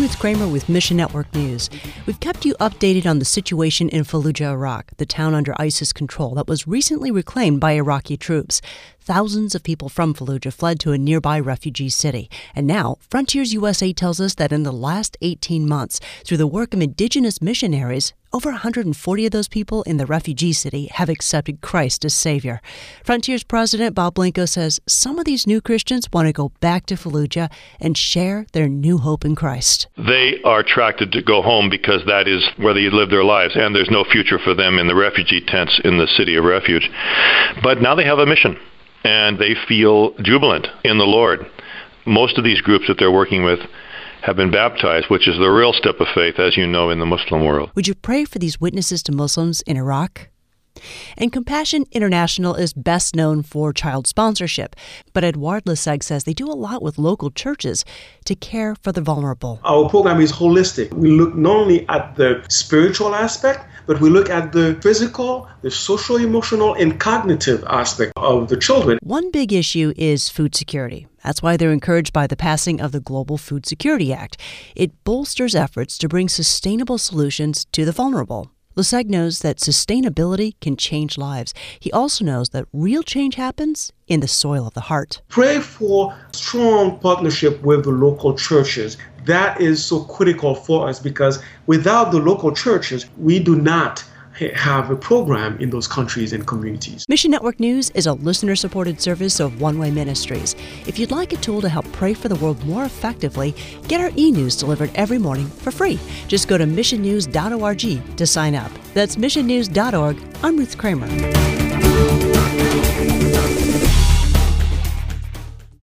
Ruth Kramer with Mission Network News. We've kept you updated on the situation in Fallujah, Iraq, the town under ISIS control that was recently reclaimed by Iraqi troops. Thousands of people from Fallujah fled to a nearby refugee city. And now, Frontiers USA tells us that in the last 18 months, through the work of indigenous missionaries, over 140 of those people in the refugee city have accepted Christ as Savior. Frontiers President Bob Blanco says some of these new Christians want to go back to Fallujah and share their new hope in Christ. They are attracted to go home because that is where they live their lives, and there's no future for them in the refugee tents in the city of refuge. But now they have a mission, and they feel jubilant in the Lord. Most of these groups that they're working with have been baptized, which is the real step of faith, as you know, in the Muslim world. Would you pray for these witnesses to Muslims in Iraq? And Compassion International is best known for child sponsorship, but Edouard Leseg says they do a lot with local churches to care for the vulnerable. Our program is holistic. We look not only at the spiritual aspect, but we look at the physical, the social, emotional, and cognitive aspect of the children. One big issue is food security. That's why they're encouraged by the passing of the Global Food Security Act. It bolsters efforts to bring sustainable solutions to the vulnerable. Leseg knows that sustainability can change lives. He also knows that real change happens in the soil of the heart. Pray for strong partnership with the local churches. That is so critical for us because without the local churches, we do not have a program in those countries and communities. Mission Network News is a listener-supported service of One Way Ministries. If you'd like a tool to help pray for the world more effectively, get our e-news delivered every morning for free. Just go to missionnews.org to sign up. That's missionnews.org. I'm Ruth Kramer.